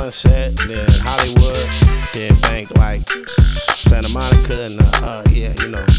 Sunset, then Hollywood, then bank like Santa Monica, and yeah, you know.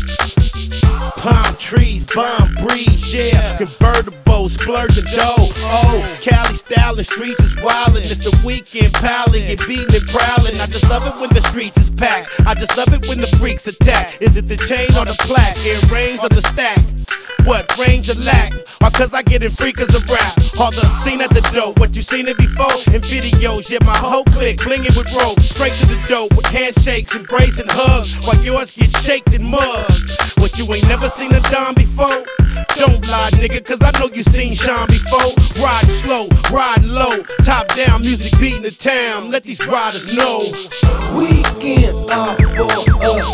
Palm trees, bomb breeze, yeah. Convertible, splurging dough. Oh, Cali stylin', streets is wildin'. It's the weekend piling, get beatin' and prowlin'. I just love it when the streets is packed. I just love it when the freaks attack. Is it the chain or the plaque? It range or the stack? What range or lack? Or cause I get in freakers of rap. All the scene at the dope, what you seen it before? In videos, yeah, my whole clique blingin' with rope. Straight to the dope with handshakes, embracing hugs, while yours get shaked and mugged. What, you ain't never seen a dime before? Don't lie, nigga, cause I know you seen Sean before. Ride slow, ride low, top down, music beating the town. Let these riders know. Weekends are for us,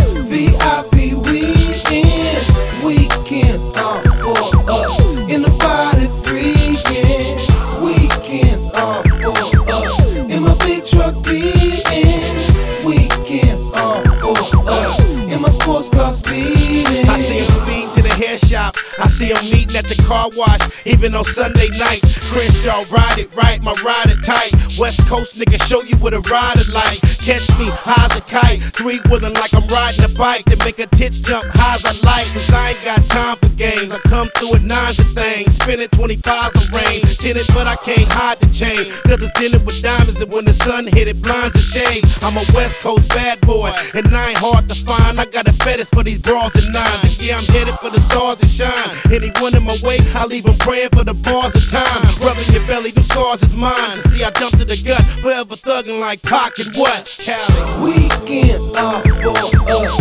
VIP weekend. Weekends are for us, in the body freaking. Weekends are for us, in my big truck beating. Weekends are for us, in my sports car speeding. I see him speeding to the hair shop, I see him meeting at the car wash, even on Sunday nights. Crenshaw, ride it right, my ride it tight. West Coast nigga, show you what a rider like. Catch me high as a kite, three-wheeling like I'm riding a bike. That make a tits jump high as I like. Cause I ain't got time for games, I come through with nines and things. Spinning 25s a range, tinted but I can't hide the chain. Cause it's dinner with diamonds, and when the sun hit it blinds and shades. I'm a West Coast bad boy, and I ain't hard to find. I got a fetish for these bras and nines, and yeah, I'm headed for the stars to shine. Anyone in my way, I leave them praying for the bars of time. Rubbing your belly, the scars is mine. See, I jumped to the gut, forever thugging like Pac and what? Cali. Weekends are for us,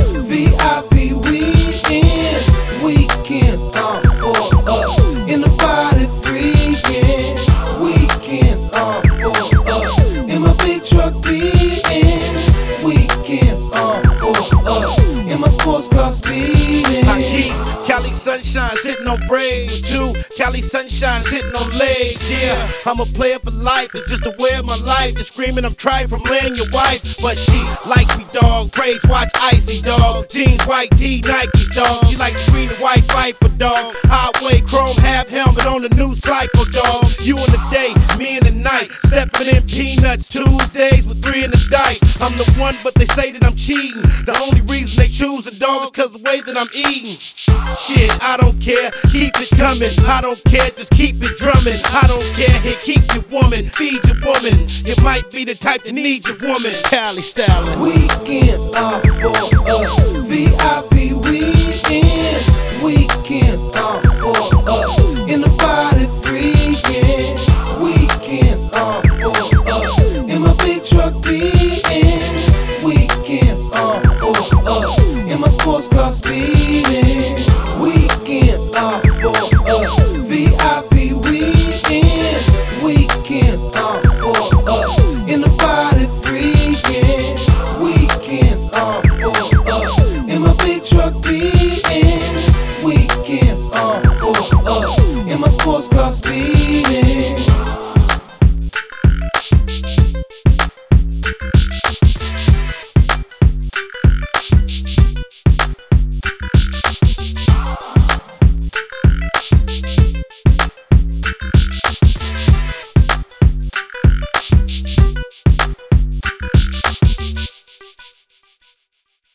VIP weekend. Weekends are for us, in the body freaking. Weekends are for us, in my big truck beating. Weekends are for us, in my sports car speeding. I keep Cali sunshine sitting on braids with two Cali sunshine sitting on legs. Yeah, I'm a player for life. It's just the way of my life. They're screaming I'm tried from laying your wife, but she likes me, dog. Praise watch icy, dog. Jeans, white tee, Nike, dog. She like the green and white Viper, dog. Highway chrome, half helmet on the new cycle, dog. You in the day, me in the night. Stepping in peanuts Tuesdays with 3 in the dice. I'm the one, but they say that I'm cheating. The only reason they choose a dog is cause the way that I'm eating. Shit, I don't care, keep it coming. I don't care, just keep it drumming. I don't care, here, keep your woman, feed your woman. You might be the type that needs your woman. Cali stylin'. Weekends are for us, VIP